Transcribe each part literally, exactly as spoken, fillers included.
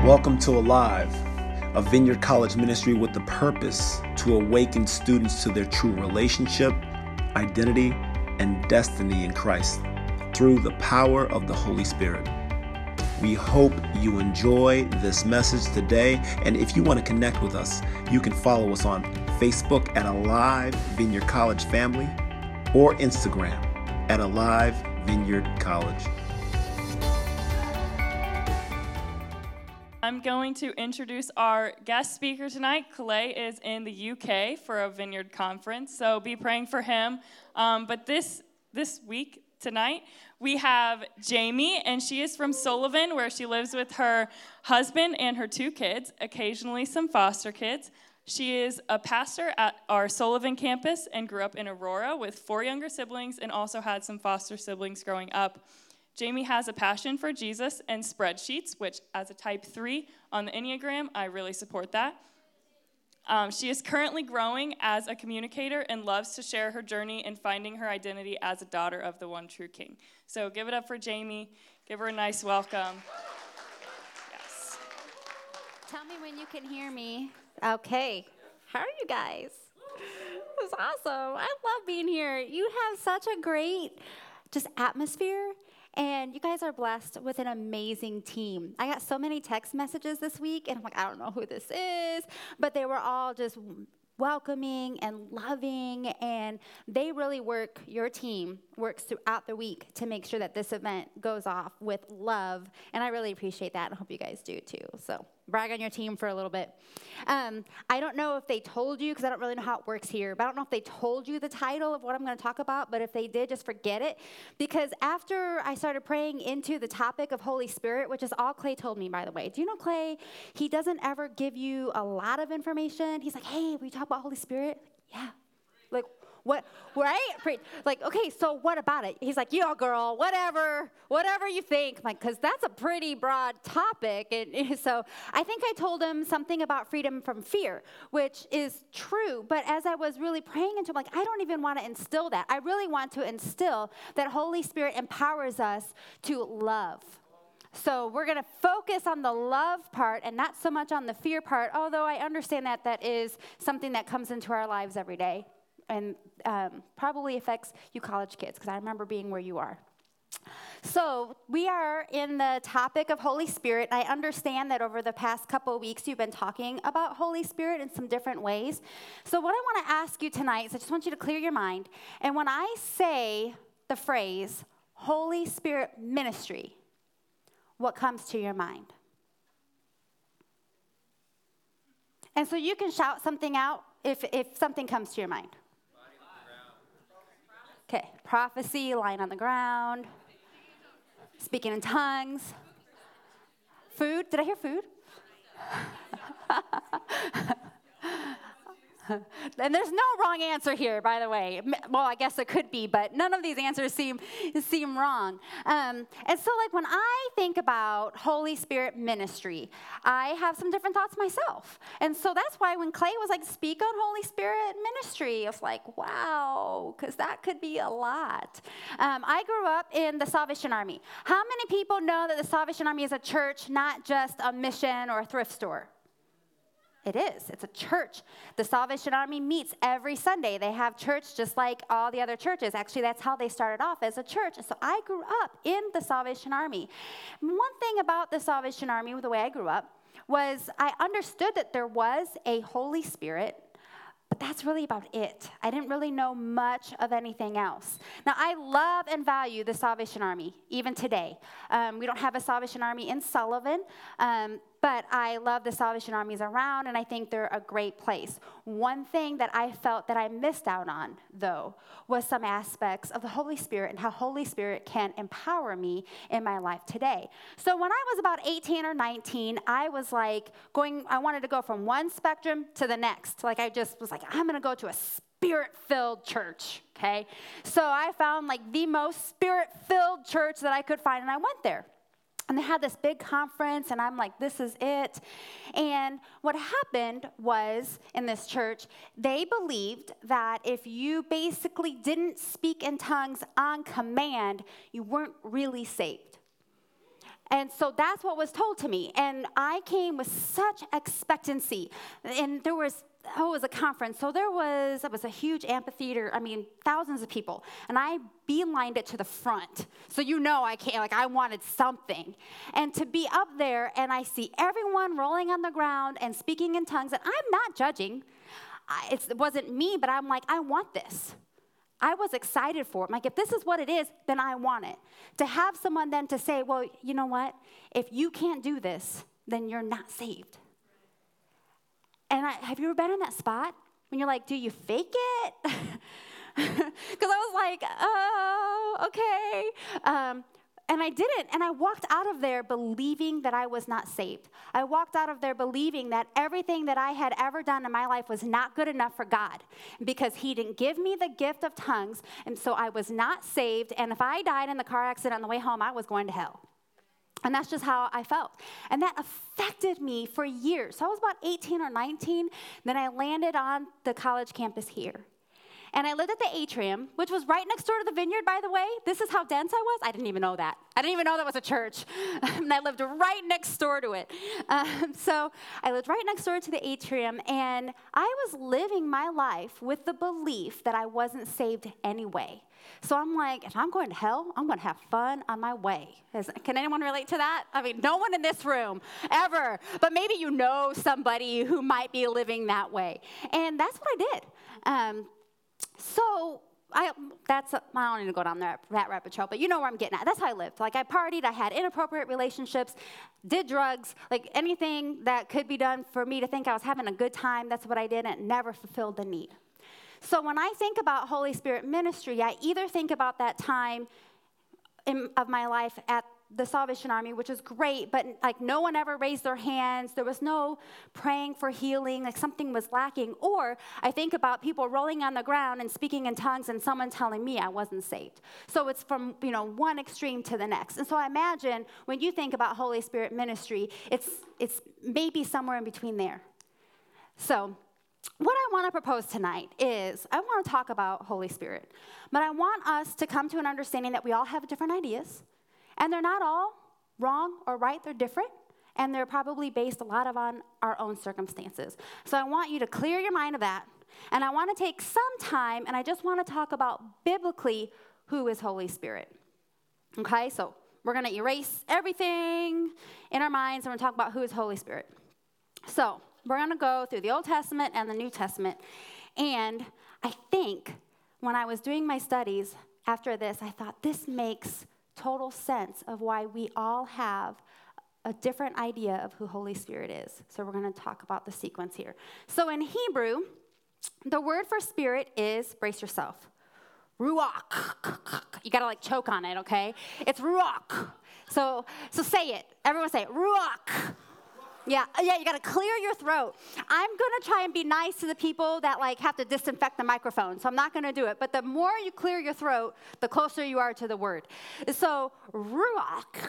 Welcome to Alive, a Vineyard College ministry with the purpose to awaken students to their true relationship, identity, and destiny in Christ through the power of the Holy Spirit. We hope you enjoy this message today, and if you want to connect with us, you can follow us on Facebook at Alive Vineyard College Family or Instagram at Alive Vineyard College. I'm going to introduce our guest speaker tonight. Clay is in the U K for a Vineyard conference, so be praying for him. Um, but this this week, tonight, we have Jamie, and she is from Sullivan, where she lives with her husband and her two kids, occasionally some foster kids. She is a pastor at our Sullivan campus and grew up in Aurora with four younger siblings and also had some foster siblings growing up. Jamie has a passion for Jesus and spreadsheets, which as a type three on the Enneagram, I really support that. Um, she is currently growing as a communicator and loves to share her journey in finding her identity as a daughter of the one true King. So give it up for Jamie. Give her a nice welcome. Yes. Tell me when you can hear me. Okay. How are you guys? It was awesome. I love being here. You have such a great just atmosphere. And you guys are blessed with an amazing team. I got so many text messages this week, and I'm like, I don't know who this is, but they were all just welcoming and loving, and they really work, your team works throughout the week to make sure that this event goes off with love, and I really appreciate that, and I hope you guys do too. So brag on your team for a little bit. Um, I don't know if they told you, because I don't really know how it works here, but I don't know if they told you the title of what I'm going to talk about, but if they did, just forget it, because after I started praying into the topic of Holy Spirit, which is all Clay told me, by the way. Do you know Clay? He doesn't ever give you a lot of information. He's like, hey, we talk about Holy Spirit? Yeah. Like, what, right? Like, okay, so what about it? He's like, yeah, girl, whatever, whatever you think. I'm like, because that's a pretty broad topic. And so I think I told him something about freedom from fear, which is true. But as I was really praying into it, I'm like, I don't even want to instill that. I really want to instill that Holy Spirit empowers us to love. So we're going to focus on the love part and not so much on the fear part, although I understand that that is something that comes into our lives every day and um, probably affects you college kids, because I remember being where you are. So we are in the topic of Holy Spirit. I understand that over the past couple of weeks, you've been talking about Holy Spirit in some different ways. So what I want to ask you tonight is I just want you to clear your mind. And when I say the phrase Holy Spirit ministry, what comes to your mind? And so you can shout something out if, if something comes to your mind. Okay, prophecy, lying on the ground, speaking in tongues, food. Did I hear food? And there's no wrong answer here, by the way. Well, I guess it could be, but none of these answers seem seem wrong. Um, and so, like, when I think about Holy Spirit ministry, I have some different thoughts myself. And so that's why when Clay was like, speak on Holy Spirit ministry, I was like, wow, because that could be a lot. Um, I grew up in the Salvation Army. How many people know that the Salvation Army is a church, not just a mission or a thrift store? It is. It's a church. The Salvation Army meets every Sunday. They have church just like all the other churches. Actually, that's how they started off, as a church. So I grew up in the Salvation Army. One thing about the Salvation Army, the way I grew up, was I understood that there was a Holy Spirit, but that's really about it. I didn't really know much of anything else. Now, I love and value the Salvation Army, even today. Um, we don't have a Salvation Army in Sullivan, um, but I love the Salvation Armies around, and I think they're a great place. One thing that I felt that I missed out on, though, was some aspects of the Holy Spirit and how Holy Spirit can empower me in my life today. So when I was about eighteen or nineteen, I was like going, I wanted to go from one spectrum to the next. Like I just was like, I'm going to go to a Spirit-filled church, okay? So I found like the most Spirit-filled church that I could find, and I went there. And they had this big conference, and I'm like, this is it. And what happened was, in this church, they believed that if you basically didn't speak in tongues on command, you weren't really saved. And so that's what was told to me. And I came with such expectancy. And there was, oh, it was a conference. So there was, it was a huge amphitheater. I mean, thousands of people. And I beelined it to the front. So you know I can't, like I wanted something. And to be up there and I see everyone rolling on the ground and speaking in tongues. And I'm not judging. I, it's, it wasn't me, but I'm like, I want this. I was excited for it. I'm like, if this is what it is, then I want it. To have someone then to say, well, you know what? If you can't do this, then you're not saved. And I, have you ever been in that spot when you're like, do you fake it? Because I was like, oh, okay. Um, and I didn't. And I walked out of there believing that I was not saved. I walked out of there believing that everything that I had ever done in my life was not good enough for God because he didn't give me the gift of tongues. And so I was not saved. And if I died in the car accident on the way home, I was going to hell. And that's just how I felt. And that affected me for years. So I was about eighteen or nineteen. Then I landed on the college campus here. And I lived at the atrium, which was right next door to the vineyard, by the way. This is how dense I was. I didn't even know that. I didn't even know that was a church. And I lived right next door to it. Um, so I lived right next door to the atrium, and I was living my life with the belief that I wasn't saved anyway. So I'm like, if I'm going to hell, I'm going to have fun on my way. Is, can anyone relate to that? I mean, no one in this room, ever. But maybe you know somebody who might be living that way. And that's what I did. Um, So I that's I don't need to go down there that rabbit trail, but you know where I'm getting at. That's how I lived. Like I partied, I had inappropriate relationships, did drugs, like anything that could be done for me to think I was having a good time. That's what I did, and it never fulfilled the need. So when I think about Holy Spirit ministry, I either think about that time in, of my life at the Salvation Army, which is great, but like no one ever raised their hands. There was no praying for healing, like something was lacking. Or I think about people rolling on the ground and speaking in tongues and someone telling me I wasn't saved. So it's from, you know, one extreme to the next. And so I imagine when you think about Holy Spirit ministry, it's it's maybe somewhere in between there. So what I want to propose tonight is I want to talk about Holy Spirit, but I want us to come to an understanding that we all have different ideas. And they're not all wrong or right. They're different. And they're probably based a lot of on our own circumstances. So I want you to clear your mind of that. And I want to take some time, and I just want to talk about biblically who is Holy Spirit. Okay, so we're going to erase everything in our minds, and we're going to talk about who is Holy Spirit. So we're going to go through the Old Testament and the New Testament. And I think when I was doing my studies after this, I thought this makes total sense of why we all have a different idea of who Holy Spirit is. So we're going to talk about the sequence here. So in Hebrew, the word for spirit is, brace yourself, ruach. You got to like choke on it, okay? It's ruach. So so say it. Everyone say it. Ruach. Yeah, yeah, you got to clear your throat. I'm going to try and be nice to the people that like have to disinfect the microphone, so I'm not going to do it. But the more you clear your throat, the closer you are to the word. So, ruach.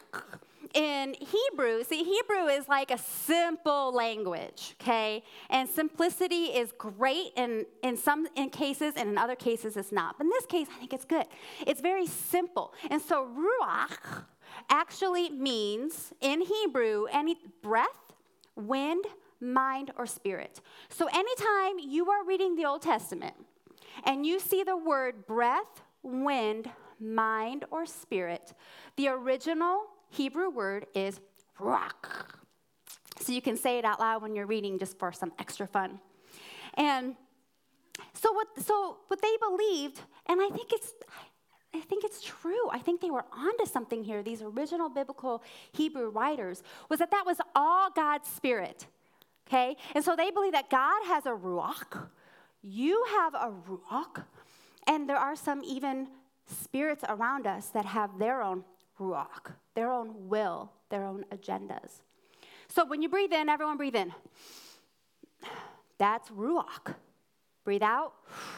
In Hebrew, see, Hebrew is like a simple language, okay? And simplicity is great in, in some in cases, and in other cases it's not. But in this case, I think it's good. It's very simple. And so, ruach actually means, in Hebrew, any breath, wind, mind, or spirit. So anytime you are reading the Old Testament and you see the word breath, wind, mind, or spirit, the original Hebrew word is ruach. So you can say it out loud when you're reading just for some extra fun. And so what, so what they believed, and I think it's... I think it's true. I think they were onto something here, these original biblical Hebrew writers, was that that was all God's spirit, okay? And so they believe that God has a ruach. You have a ruach. And there are some even spirits around us that have their own ruach, their own will, their own agendas. So when you breathe in, everyone breathe in. That's ruach. Breathe out.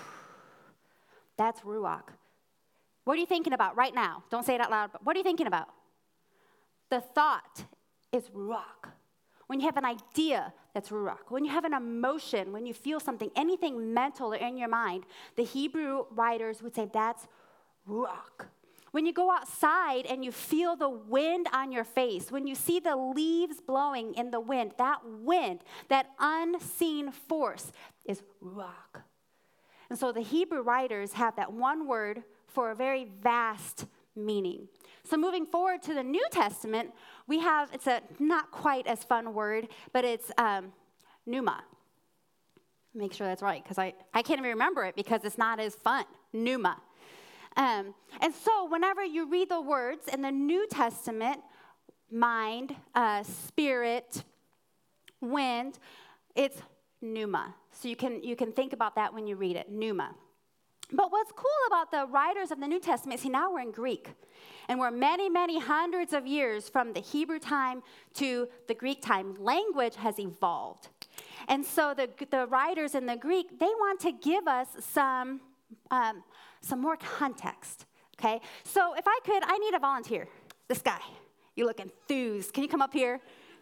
That's ruach. What are you thinking about right now? Don't say it out loud, but what are you thinking about? The thought is ruach. When you have an idea, that's ruach. When you have an emotion, when you feel something, anything mental or in your mind, the Hebrew writers would say that's ruach. When you go outside and you feel the wind on your face, when you see the leaves blowing in the wind, that wind, that unseen force is ruach. And so the Hebrew writers have that one word for a very vast meaning. So moving forward to the New Testament, we have, it's a not quite as fun word, but it's um, pneuma. Make sure that's right, because I, I can't even remember it because it's not as fun. Pneuma. Um, and so whenever you read the words in the New Testament, mind, uh, spirit, wind, it's pneuma. So you can you can think about that when you read it, pneuma. But what's cool about the writers of the New Testament, see, now we're in Greek. And we're many, many hundreds of years from the Hebrew time to the Greek time. Language has evolved. And so the, the writers in the Greek, they want to give us some, um, some more context, okay? So if I could, I need a volunteer. This guy, you look enthused. Can you come up here?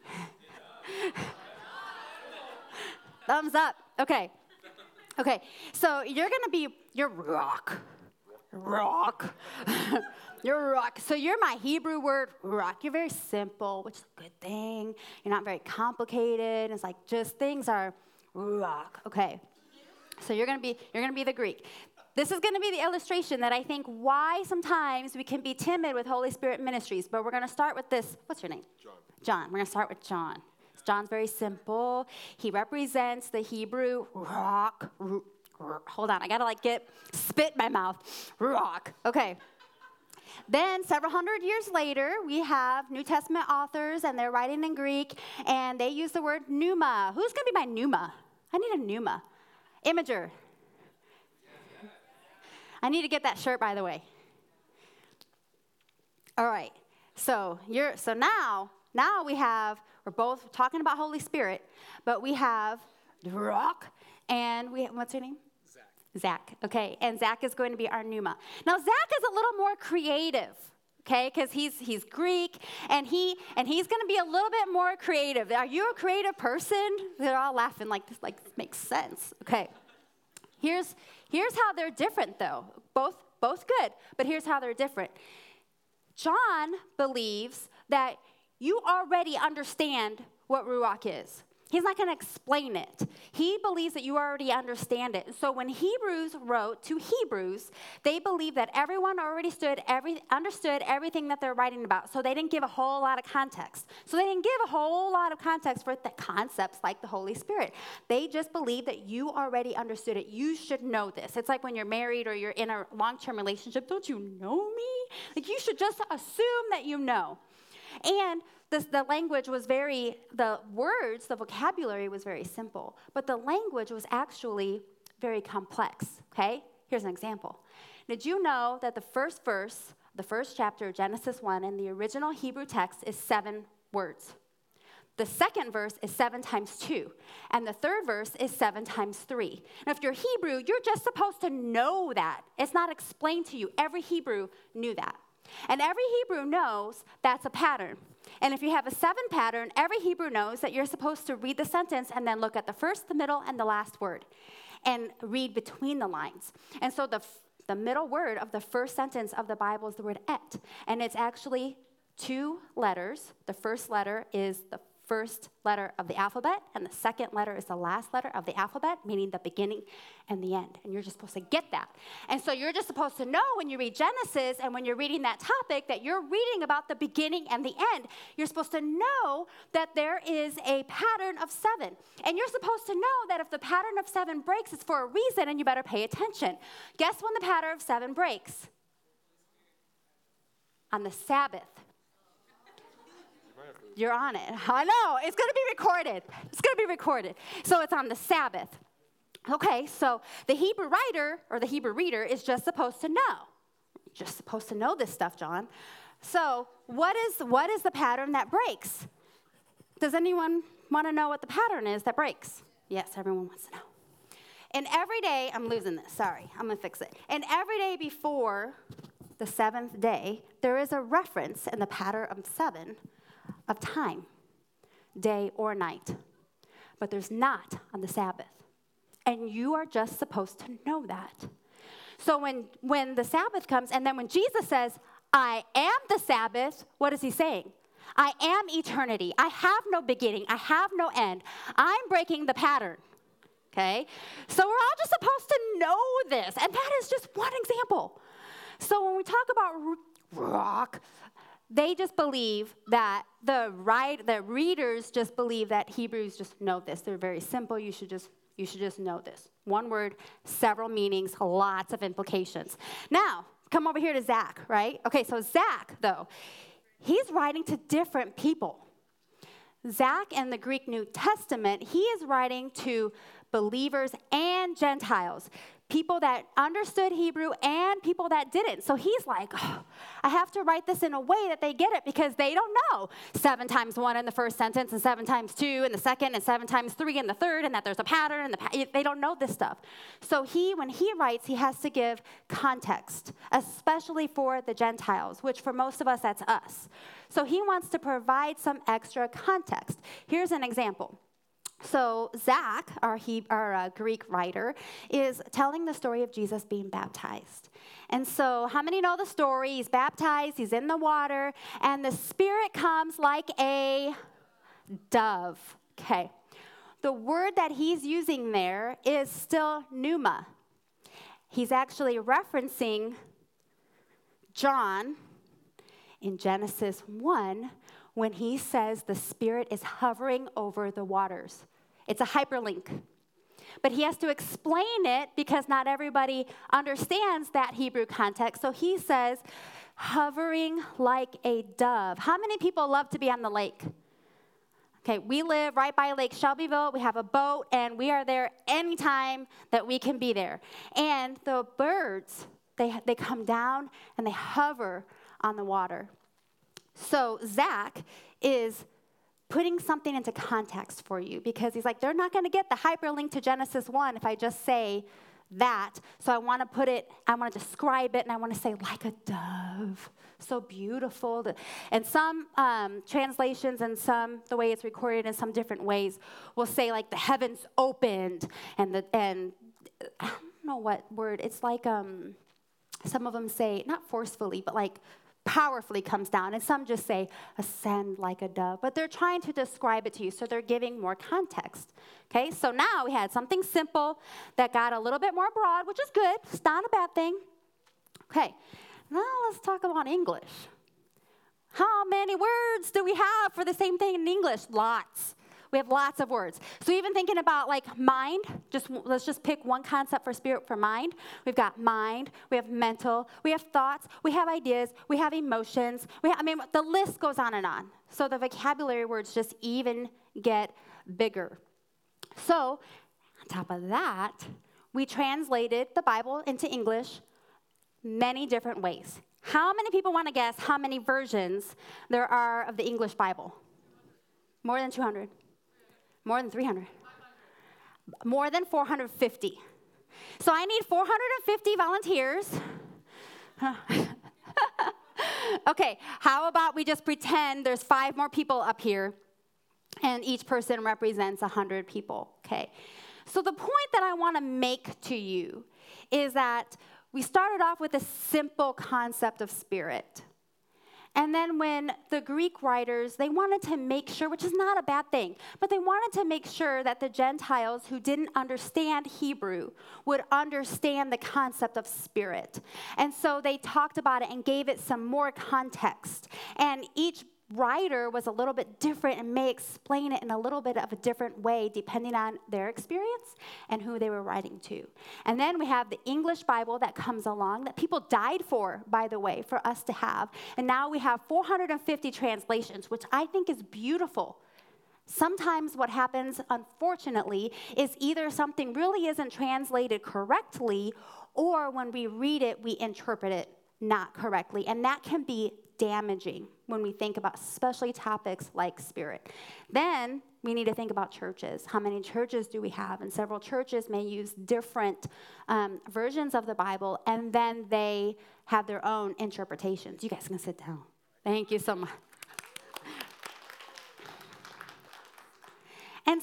Thumbs up. Okay. Okay, so you're going to be, you're rock. Rock. You're rock. So you're my Hebrew word, rock. You're very simple, which is a good thing. You're not very complicated. It's like just things are rock. Okay. So you're going to be, you're going to be the Greek. This is going to be the illustration that I think why sometimes we can be timid with Holy Spirit ministries. But we're going to start with this. What's your name? John. John. We're going to start with John. John's very simple. He represents the Hebrew rock. R- r- hold on, I gotta like get spit in my mouth. Rock. Okay. Then several hundred years later, we have New Testament authors, and they're writing in Greek, and they use the word pneuma. Who's gonna be my pneuma? I need a pneuma. Imager. I need to get that shirt, by the way. All right. So you're so now, now we have. We're both talking about Holy Spirit, but we have rock, and we what's your name? Zach. Zach, okay, and Zach is going to be our pneuma. Now, Zach is a little more creative, okay, because he's he's Greek, and he and he's going to be a little bit more creative. Are you a creative person? They're all laughing like this, like this makes sense. Okay, here's here's how they're different, though. Both both good, but here's how they're different. John believes that you already understand what Ruach is. He's not going to explain it. He believes that you already understand it. So when Hebrews wrote to Hebrews, they believe that everyone already stood, every, understood everything that they're writing about. So they didn't give a whole lot of context. So they didn't give a whole lot of context for the concepts like the Holy Spirit. They just believe that you already understood it. You should know this. It's like when you're married or you're in a long-term relationship. Don't you know me? Like you should just assume that you know. And this, the language was very, the words, the vocabulary was very simple, but the language was actually very complex, okay? Here's an example. Did you know that the first verse, the first chapter of Genesis one in the original Hebrew text is seven words? The second verse is seven times two, and the third verse is seven times three. Now, if you're Hebrew, you're just supposed to know that. It's not explained to you. Every Hebrew knew that. And every Hebrew knows that's a pattern. And if you have a seven pattern, every Hebrew knows that you're supposed to read the sentence and then look at the first, the middle, and the last word, and read between the lines. And so the, the middle word of the first sentence of the Bible is the word et. And it's actually two letters. The first letter is the first letter of the alphabet, and the second letter is the last letter of the alphabet, meaning the beginning and the end. And you're just supposed to get that. And so you're just supposed to know when you read Genesis and when you're reading that topic that you're reading about the beginning and the end. You're supposed to know that there is a pattern of seven. And you're supposed to know that if the pattern of seven breaks, it's for a reason, and you better pay attention. Guess when the pattern of seven breaks? On the Sabbath. You're on it. I know. It's going to be recorded. It's going to be recorded. So it's on the Sabbath. Okay, so the Hebrew writer or the Hebrew reader is just supposed to know. Just supposed to know this stuff, John. So what is what is the pattern that breaks? Does anyone want to know what the pattern is that breaks? Yes, everyone wants to know. And every day, I'm losing this. Sorry, I'm going to fix it. And every day before the seventh day, there is a reference in the pattern of seven of time, day or night. But there's not on the Sabbath. And you are just supposed to know that. So when, when the Sabbath comes, and then when Jesus says, I am the Sabbath, what is he saying? I am eternity. I have no beginning. I have no end. I'm breaking the pattern. Okay? So we're all just supposed to know this. And that is just one example. So when we talk about rock, they just believe that the right, the readers just believe that Hebrews just know this. They're very simple. You should just you should just know this. One word, several meanings, lots of implications. Now, come over here to Zach, right? Okay, so Zach, though, he's writing to different people. Zach in the Greek New Testament, he is writing to believers and Gentiles, people that understood Hebrew and people that didn't. So he's like, oh, I have to write this in a way that they get it because they don't know seven times one in the first sentence and seven times two in the second and seven times three in the third and that there's a pattern and the pa- they don't know this stuff. So he, when he writes, he has to give context, especially for the Gentiles, which for most of us, that's us. So he wants to provide some extra context. Here's an example. So Zach, our, he, our uh, Greek writer, is telling the story of Jesus being baptized. And so how many know the story? He's baptized, he's in the water, and the Spirit comes like a dove. Okay. The word that he's using there is still pneuma. He's actually referencing John in Genesis one, when he says the Spirit is hovering over the waters. It's a hyperlink. But he has to explain it because not everybody understands that Hebrew context. So he says, hovering like a dove. How many people love to be on the lake? Okay, we live right by Lake Shelbyville. We have a boat, and we are there anytime that we can be there. And the birds, they, they come down, and they hover on the water. So Zach is putting something into context for you because he's like, they're not going to get the hyperlink to Genesis one if I just say that. So I want to put it, I want to describe it, and I want to say like a dove. So beautiful. And some um, translations and some, the way it's recorded in some different ways, will say like the heavens opened and, the and I don't know what word. It's like um, some of them say, not forcefully, but like powerfully comes down, and some just say ascend like a dove, but they're trying to describe it to you, so they're giving more context. Okay, so now we had something simple that got a little bit more broad, which is good. It's not a bad thing. Okay, now let's talk about English. How many words do we have for the same thing in English? Lots. We have lots of words. So even thinking about like mind, just let's just pick one concept for spirit for mind. We've got mind, we have mental, we have thoughts, we have ideas, we have emotions. We have, I mean, the list goes on and on. So the vocabulary words just even get bigger. So on top of that, we translated the Bible into English many different ways. How many people want to guess how many versions there are of the English Bible? More than two hundred. More than three hundred. More than four hundred fifty. So I need four hundred fifty volunteers. Okay, how about we just pretend there's five more people up here, and each person represents one hundred people, okay? So the point that I want to make to you is that we started off with a simple concept of spirit. And then when the Greek writers, they wanted to make sure, which is not a bad thing, but they wanted to make sure that the Gentiles who didn't understand Hebrew would understand the concept of spirit. And so they talked about it and gave it some more context. And each writer was a little bit different and may explain it in a little bit of a different way depending on their experience and who they were writing to. And then we have the English Bible that comes along that people died for, by the way, for us to have. And now we have four hundred fifty translations, which I think is beautiful. Sometimes what happens, unfortunately, is either something really isn't translated correctly, or when we read it, we interpret it not correctly. And that can be damaging when we think about especially topics like spirit. Then we need to think about churches. How many churches do we have? And several churches may use different um, versions of the Bible, and then they have their own interpretations. You guys can sit down. Thank you so much. And so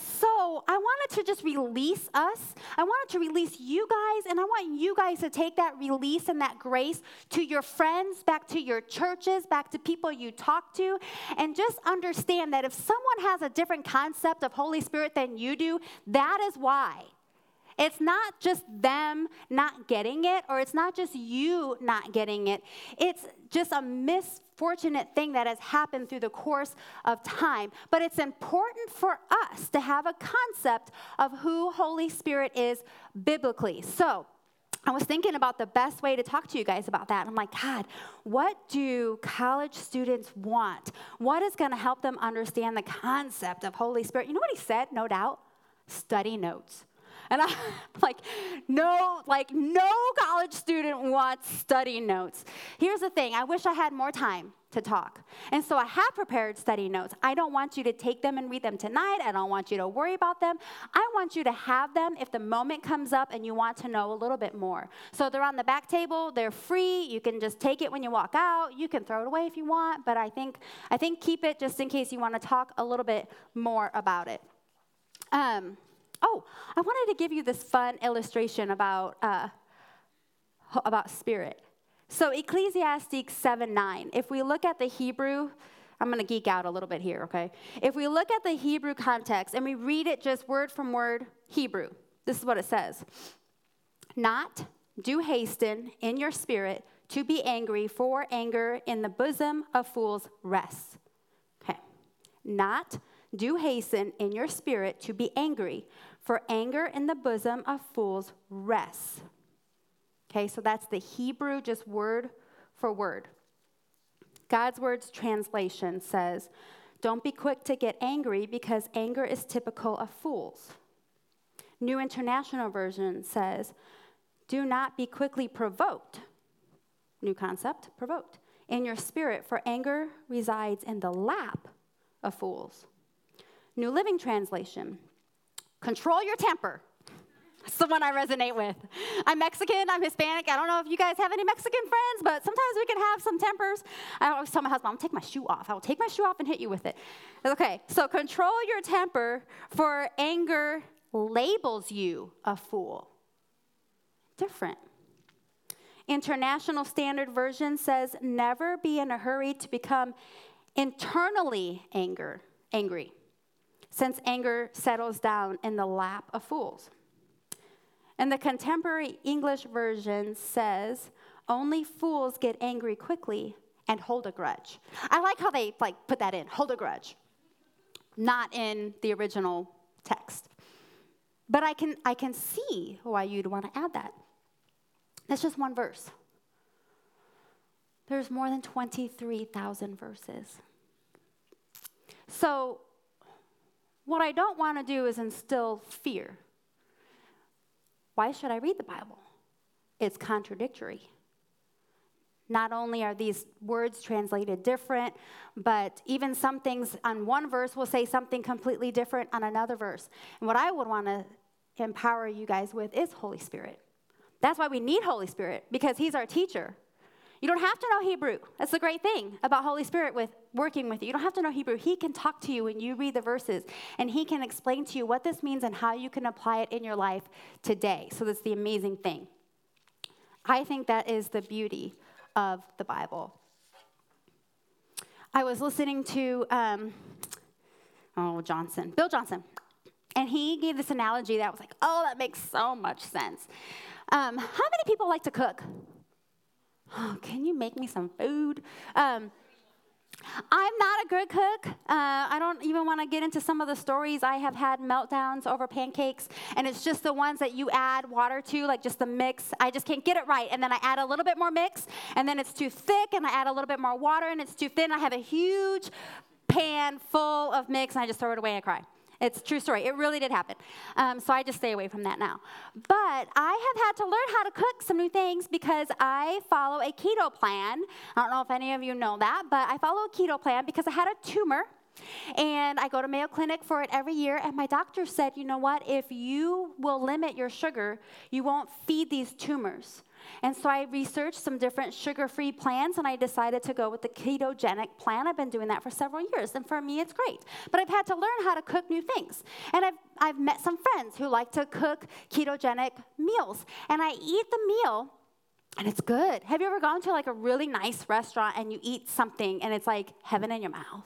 so I wanted to just release us. I wanted to release you guys, and I want you guys to take that release and that grace to your friends, back to your churches, back to people you talk to, and just understand that if someone has a different concept of Holy Spirit than you do, that is why. It's not just them not getting it, or it's not just you not getting it. It's just a misfortunate thing that has happened through the course of time. But it's important for us to have a concept of who Holy Spirit is biblically. So I was thinking about the best way to talk to you guys about that. I'm like, God, what do college students want? What is going to help them understand the concept of Holy Spirit? You know what he said, no doubt? Study notes. And I'm like, no, like no college student wants study notes. Here's the thing. I wish I had more time to talk. And so I have prepared study notes. I don't want you to take them and read them tonight. I don't want you to worry about them. I want you to have them if the moment comes up and you want to know a little bit more. So they're on the back table. They're free. You can just take it when you walk out. You can throw it away if you want. But I think, I think keep it just in case you want to talk a little bit more about it. Um... Oh, I wanted to give you this fun illustration about, uh, about spirit. So Ecclesiastes seven nine, if we look at the Hebrew, I'm going to geek out a little bit here, okay? If we look at the Hebrew context and we read it just word from word Hebrew, this is what it says. Not do hasten in your spirit to be angry, for anger in the bosom of fools rests. Okay. Not do hasten in your spirit to be angry, for anger in the bosom of fools rests. Okay, so that's the Hebrew, just word for word. God's Word's translation says, don't be quick to get angry because anger is typical of fools. New International Version says, do not be quickly provoked. New concept, provoked. In your spirit, for anger resides in the lap of fools. New Living Translation, control your temper. That's the one I resonate with. I'm Mexican, I'm Hispanic. I don't know if you guys have any Mexican friends, but sometimes we can have some tempers. I always tell my husband, I'm gonna take my shoe off. I will take my shoe off and hit you with it. Okay, so control your temper, for anger labels you a fool. Different. International Standard Version says, never be in a hurry to become internally anger, angry, since anger settles down in the lap of fools. And the Contemporary English Version says, only fools get angry quickly and hold a grudge. I like how they like put that in, hold a grudge, not in the original text. But I can, I can see why you'd want to add that. That's just one verse. There's more than twenty-three thousand verses. So what I don't want to do is instill fear. Why should I read the Bible? It's contradictory. Not only are these words translated different, but even some things on one verse will say something completely different on another verse. And what I would want to empower you guys with is Holy Spirit. That's why we need Holy Spirit, because he's our teacher. You don't have to know Hebrew. That's the great thing about Holy Spirit with working with you. You don't have to know Hebrew. He can talk to you when you read the verses, and he can explain to you what this means and how you can apply it in your life today. So that's the amazing thing. I think that is the beauty of the Bible. I was listening to, um, oh, Johnson, Bill Johnson, and he gave this analogy that was like, oh, that makes so much sense. Um, how many people like to cook? Oh, can you make me some food? Um, I'm not a good cook. Uh, I don't even want to get into some of the stories. I have had meltdowns over pancakes, and it's just the ones that you add water to, like just the mix. I just can't get it right, and then I add a little bit more mix, and then it's too thick, and I add a little bit more water, and it's too thin. I have a huge pan full of mix, and I just throw it away and I cry. It's a true story. It really did happen. Um, so I just stay away from that now. But I have had to learn how to cook some new things because I follow a keto plan. I don't know if any of you know that, but I follow a keto plan because I had a tumor. And I go to Mayo Clinic for it every year. And my doctor said, you know what? If you will limit your sugar, you won't feed these tumors. And so I researched some different sugar-free plans, and I decided to go with the ketogenic plan. I've been doing that for several years, and for me, it's great. But I've had to learn how to cook new things. And I've, I've met some friends who like to cook ketogenic meals. And I eat the meal, and it's good. Have you ever gone to like a really nice restaurant, and you eat something, and it's like heaven in your mouth?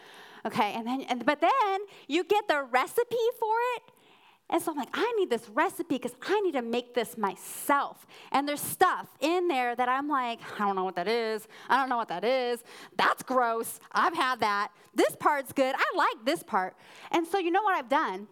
Okay, and then, and, but then you get the recipe for it. And so I'm like, I need this recipe because I need to make this myself. And there's stuff in there that I'm like, I don't know what that is. I don't know what that is. That's gross. I've had that. This part's good. I like this part. And so you know what I've done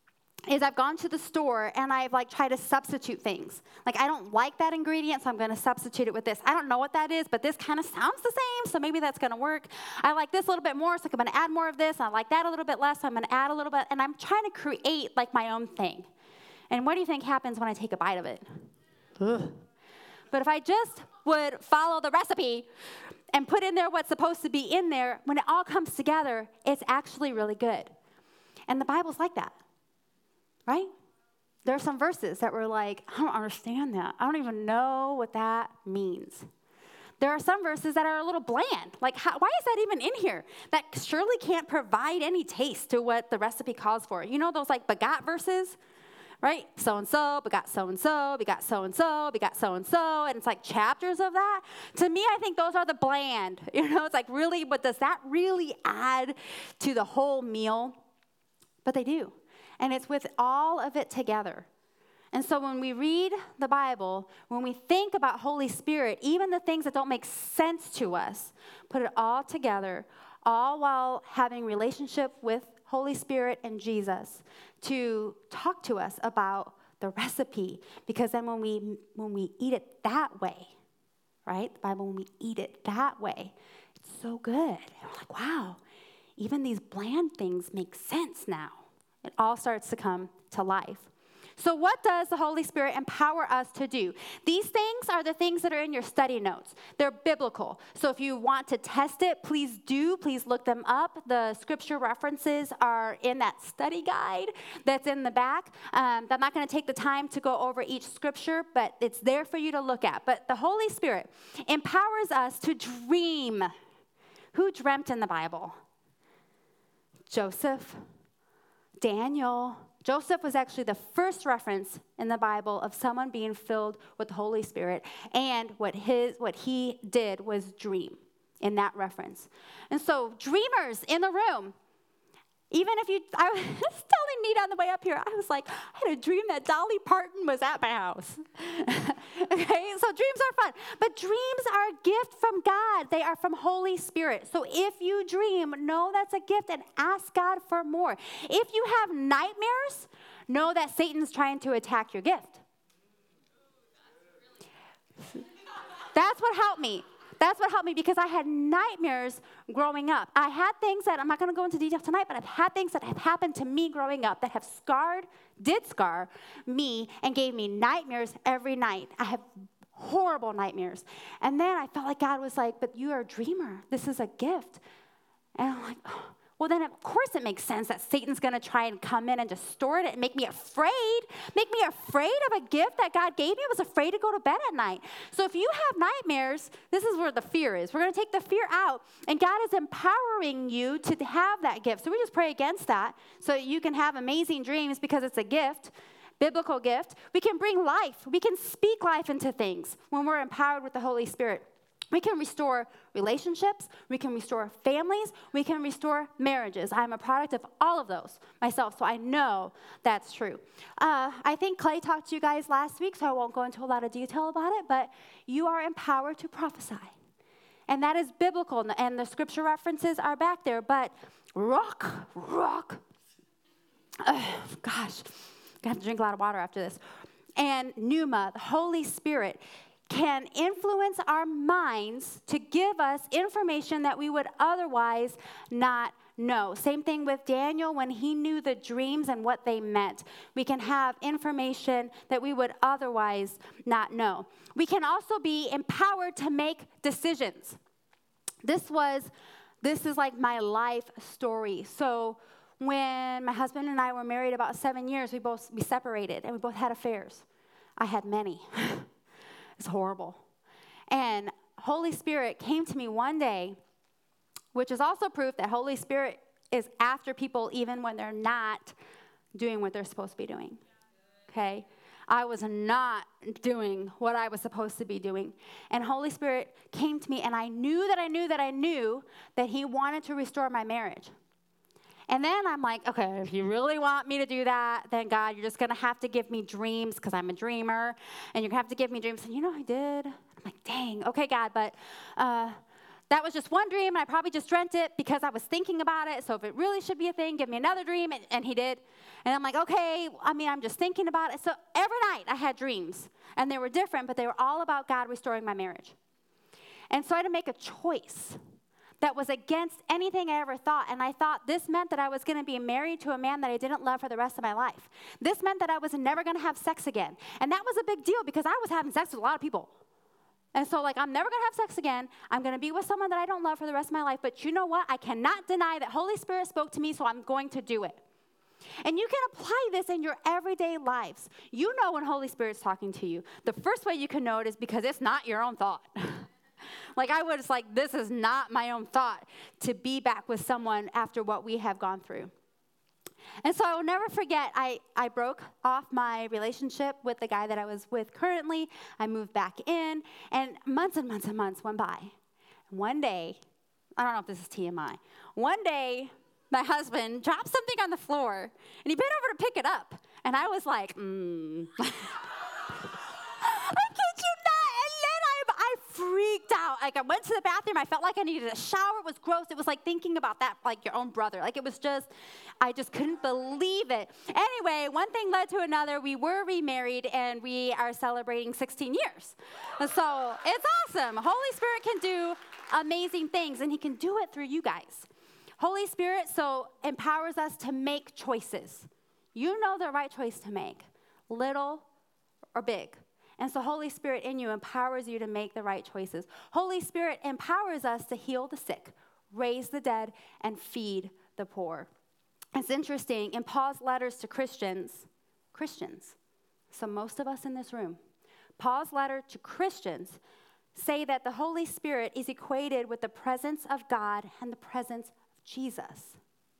is I've gone to the store and I've like tried to substitute things. Like I don't like that ingredient, so I'm going to substitute it with this. I don't know what that is, but this kind of sounds the same, so maybe that's going to work. I like this a little bit more, so I'm going to add more of this. And I like that a little bit less, so I'm going to add a little bit. And I'm trying to create like my own thing. And what do you think happens when I take a bite of it? Ugh. But if I just would follow the recipe and put in there what's supposed to be in there, when it all comes together, it's actually really good. And the Bible's like that. Right? There are some verses that were like, I don't understand that. I don't even know what that means. There are some verses that are a little bland. Like, how, why is that even in here? That surely can't provide any taste to what the recipe calls for. You know those like begot verses? Right? So-and-so, begot so-and-so, begot so-and-so, begot so-and-so. And it's like chapters of that. To me, I think those are the bland. You know, it's like really, but does that really add to the whole meal? But they do. And it's with all of it together. And so when we read the Bible, when we think about Holy Spirit, even the things that don't make sense to us, put it all together, all while having relationship with Holy Spirit and Jesus to talk to us about the recipe. Because then when we when we eat it that way, right? The Bible, when we eat it that way, it's so good. And we're like, wow, even these bland things make sense now. It all starts to come to life. So what does the Holy Spirit empower us to do? These things are the things that are in your study notes. They're biblical. So if you want to test it, please do. Please look them up. The scripture references are in that study guide that's in the back. Um, I'm not going to take the time to go over each scripture, but it's there for you to look at. But the Holy Spirit empowers us to dream. Who dreamt in the Bible? Joseph. Daniel. Joseph was actually the first reference in the Bible of someone being filled with the Holy Spirit, and what his what he did was dream in that reference. And so dreamers in the room, even if you, I was telling Nita on the way up here, I was like, I had a dream that Dolly Parton was at my house. Okay, so dreams are fun. But dreams are a gift from God. They are from Holy Spirit. So if you dream, know that's a gift and ask God for more. If you have nightmares, know that Satan's trying to attack your gift. That's what helped me. That's what helped me because I had nightmares growing up. I had things that, I'm not going to go into detail tonight, but I've had things that have happened to me growing up that have scarred, did scar me and gave me nightmares every night. I have horrible nightmares. And then I felt like God was like, but you are a dreamer. This is a gift. And I'm like, oh. Well, then of course it makes sense that Satan's going to try and come in and distort it and make me afraid, make me afraid of a gift that God gave me. I was afraid to go to bed at night. So if you have nightmares, this is where the fear is. We're going to take the fear out, and God is empowering you to have that gift. So we just pray against that so that you can have amazing dreams because it's a gift, biblical gift. We can bring life. We can speak life into things when we're empowered with the Holy Spirit. We can restore relationships. We can restore families. We can restore marriages. I'm a product of all of those myself, so I know that's true. Uh, I think Clay talked to you guys last week, so I won't go into a lot of detail about it, but you are empowered to prophesy. And that is biblical, and the scripture references are back there, but rock, rock. Oh, gosh, I have to drink a lot of water after this. And pneuma, the Holy Spirit, can influence our minds to give us information that we would otherwise not know. Same thing with Daniel when he knew the dreams and what they meant. We can have information that we would otherwise not know. We can also be empowered to make decisions. This was, this is like my life story. So when my husband and I were married about seven years, we both we separated and we both had affairs. I had many. It's horrible. And Holy Spirit came to me one day, which is also proof that Holy Spirit is after people even when they're not doing what they're supposed to be doing. Okay? I was not doing what I was supposed to be doing. And Holy Spirit came to me, and I knew that I knew that I knew that he wanted to restore my marriage. And then I'm like, okay, if you really want me to do that, then God, you're just going to have to give me dreams because I'm a dreamer. And you're going to have to give me dreams. And you know I did. I'm like, dang, okay, God, but uh, that was just one dream, and I probably just dreamt it because I was thinking about it. So if it really should be a thing, give me another dream. And, and he did. And I'm like, okay, I mean, I'm just thinking about it. So every night I had dreams, and they were different, but they were all about God restoring my marriage. And so I had to make a choice that was against anything I ever thought. And I thought this meant that I was going to be married to a man that I didn't love for the rest of my life. This meant that I was never going to have sex again. And that was a big deal because I was having sex with a lot of people. And so, like, I'm never going to have sex again. I'm going to be with someone that I don't love for the rest of my life. But you know what? I cannot deny that Holy Spirit spoke to me, so I'm going to do it. And you can apply this in your everyday lives. You know when Holy Spirit's talking to you. The first way you can know it is because it's not your own thought. Like, I was like, this is not my own thought to be back with someone after what we have gone through. And so I will never forget, I, I broke off my relationship with the guy that I was with currently. I moved back in, and months and months and months went by. One day, I don't know if this is T M I, one day, my husband dropped something on the floor, and he bent over to pick it up. And I was like, mm. I kid you not. And then I, I freaked out. Like, I went to the bathroom. I felt like I needed a shower. It was gross. It was like thinking about that, like your own brother. Like, it was just, I just couldn't believe it. Anyway, one thing led to another. We were remarried, and we are celebrating sixteen years. And so it's awesome. Holy Spirit can do amazing things, and he can do it through you guys. Holy Spirit so empowers us to make choices. You know the right choice to make, little or big. And so Holy Spirit in you empowers you to make the right choices. Holy Spirit empowers us to heal the sick, raise the dead, and feed the poor. It's interesting, in Paul's letters to Christians, Christians, so most of us in this room, Paul's letter to Christians say that the Holy Spirit is equated with the presence of God and the presence of Jesus.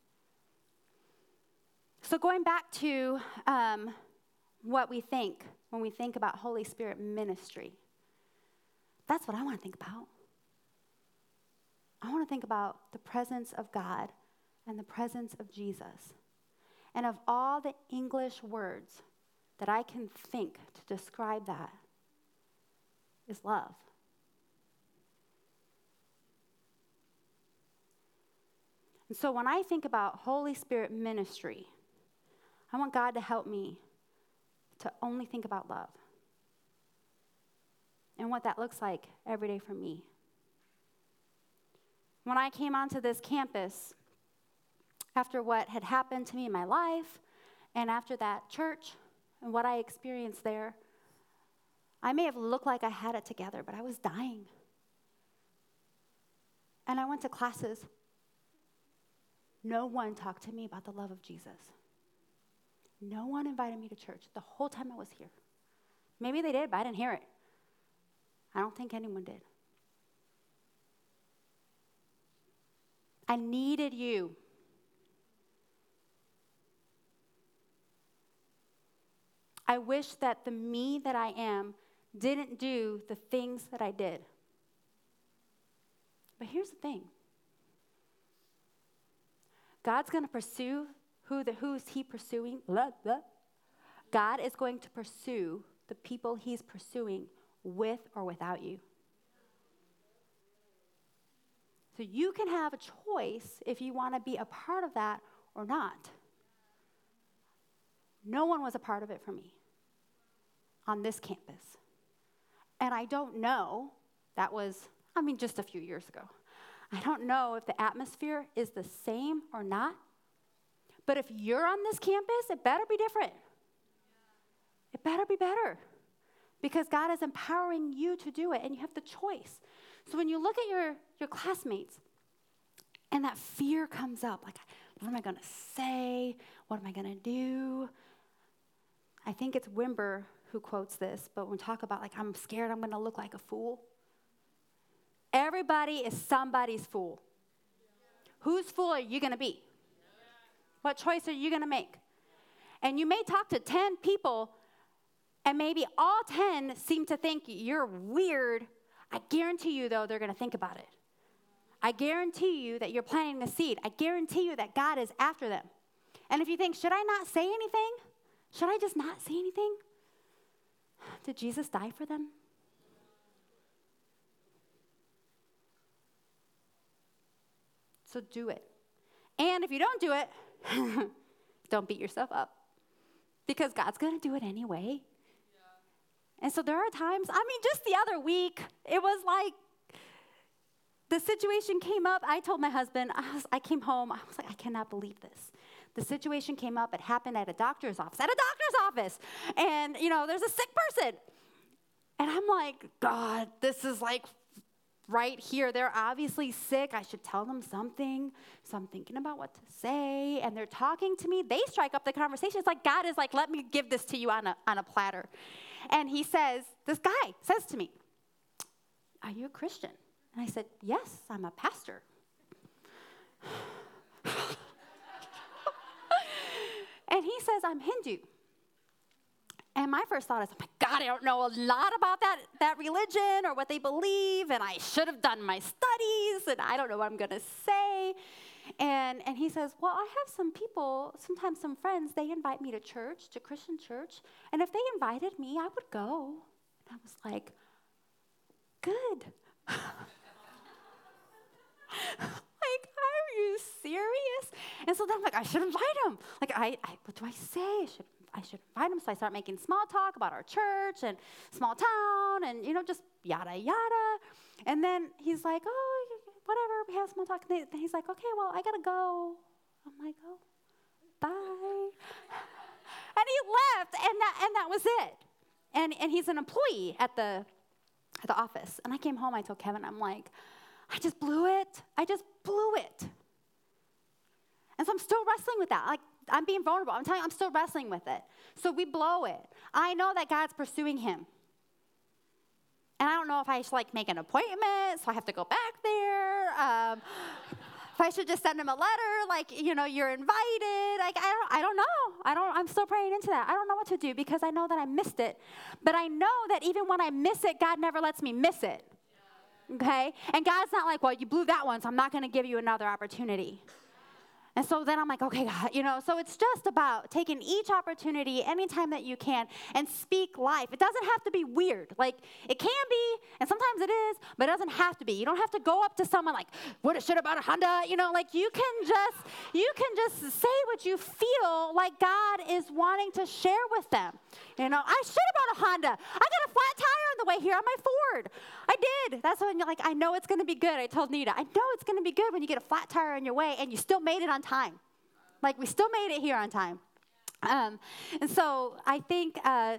So going back to um, what we think when we think about Holy Spirit ministry, that's what I want to think about. I want to think about the presence of God and the presence of Jesus. And of all the English words that I can think to describe that is love. And so when I think about Holy Spirit ministry, I want God to help me to only think about love and what that looks like every day for me. When I came onto this campus, after what had happened to me in my life, and after that church and what I experienced there, I may have looked like I had it together, but I was dying. And I went to classes. No one talked to me about the love of Jesus. No one invited me to church the whole time I was here. Maybe they did, but I didn't hear it. I don't think anyone did. I needed you. I wish that the me that I am didn't do the things that I did. But here's the thing. God's going to pursue who the who's he pursuing? Blah, blah. God is going to pursue the people he's pursuing with or without you. So you can have a choice if you want to be a part of that or not. No one was a part of it for me on this campus. And I don't know, that was, I mean, just a few years ago. I don't know if the atmosphere is the same or not. But if you're on this campus, it better be different. It better be better. Because God is empowering you to do it, and you have the choice. So when you look at your, your classmates, and that fear comes up, like, what am I going to say? What am I going to do? I think it's Wimber who quotes this, but when we talk about like, I'm scared I'm going to look like a fool. Everybody is somebody's fool. Whose fool are you going to be? What choice are you going to make? And you may talk to ten people, and maybe all ten seem to think you're weird. I guarantee you, though, they're going to think about it. I guarantee you that you're planting a seed. I guarantee you that God is after them. And if you think, should I not say anything? Should I just not say anything? Did Jesus die for them? So do it. And if you don't do it, don't beat yourself up. Because God's going to do it anyway. Yeah. And so there are times, I mean, just the other week, it was like the situation came up. I told my husband, I, was, I came home, I was like, I cannot believe this. The situation came up, it happened at a doctor's office, at a doctor's office. And, you know, there's a sick person. And I'm like, God, this is like right here. They're obviously sick. I should tell them something. So I'm thinking about what to say. And they're talking to me. They strike up the conversation. It's like God is like, let me give this to you on a, on a platter. And he says, this guy says to me, are you a Christian? And I said, yes, I'm a pastor. And he says, I'm Hindu. And my first thought is, oh my God, I don't know a lot about that, that religion or what they believe, and I should have done my studies, and I don't know what I'm going to say. And, and he says, well, I have some people, sometimes some friends, they invite me to church, to Christian church, and if they invited me, I would go. And I was like, good. Like, are you serious? And so then I'm like, I should invite him. Like, I, I what do I say? I should, I should invite him. So I start making small talk about our church and small town and, you know, just yada, yada. And then he's like, oh, whatever, we have small talk. And he's like, okay, well, I got to go. I'm like, oh, bye. And he left, and that, and that was it. And, and he's an employee at the, at the office. And I came home, I told Kevin, I'm like, I just blew it. I just blew it. And so I'm still wrestling with that. Like, I'm being vulnerable. I'm telling you, I'm still wrestling with it. So we blow it. I know that God's pursuing him. And I don't know if I should, like, make an appointment, so I have to go back there. Um, if I should just send him a letter, like, you know, you're invited. Like, I don't, I don't know. I don't, I'm still praying into that. I don't know what to do because I know that I missed it. But I know that even when I miss it, God never lets me miss it. Okay? And God's not like, well, you blew that one, so I'm not going to give you another opportunity. And so then I'm like, okay, God, you know, so it's just about taking each opportunity anytime that you can and speak life. It doesn't have to be weird. Like, it can be, and sometimes it is, but it doesn't have to be. You don't have to go up to someone like, what a shit about a Honda? You know, like, you can just, you can just say what you feel like God is wanting to share with them. You know, I shit about a Honda. I got a flat tire on the way here on my Ford. I did. That's when you're like, I know it's going to be good. I told Nita, I know it's going to be good when you get a flat tire on your way and you still made it on time. Like, we still made it here on time. Um, and so I think uh,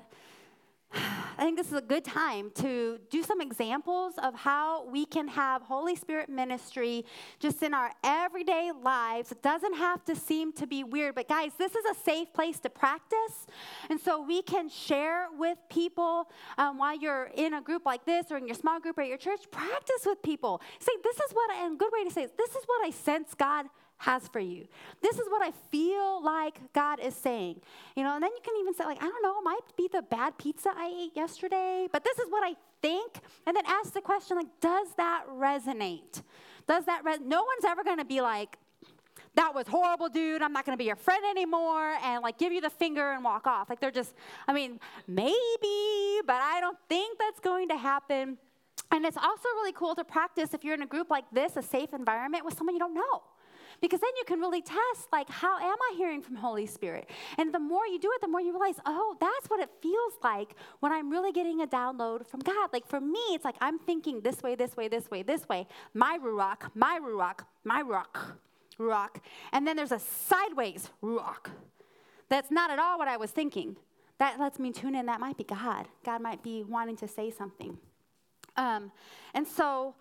I think this is a good time to do some examples of how we can have Holy Spirit ministry just in our everyday lives. It doesn't have to seem to be weird, but guys, this is a safe place to practice. And so we can share with people um, while you're in a group like this or in your small group or at your church. Practice with people. Say, this is what, I, and a good way to say it, this is what I sense God has for you. This is what I feel like God is saying. You know, and then you can even say, like, I don't know, it might be the bad pizza I ate yesterday, but this is what I think. And then ask the question, like, does that resonate? Does that resonate? No one's ever going to be like, that was horrible, dude. I'm not going to be your friend anymore, and, like, give you the finger and walk off. Like, they're just, I mean, maybe, but I don't think that's going to happen. And it's also really cool to practice if you're in a group like this, a safe environment with someone you don't know. Because then you can really test, like, how am I hearing from Holy Spirit? And the more you do it, the more you realize, oh, that's what it feels like when I'm really getting a download from God. Like, for me, it's like I'm thinking this way, this way, this way, this way. My ruach, my ruach, my ruach, ruach. And then there's a sideways ruach. That's not at all what I was thinking. That lets me tune in. That might be God. God might be wanting to say something. Um, and so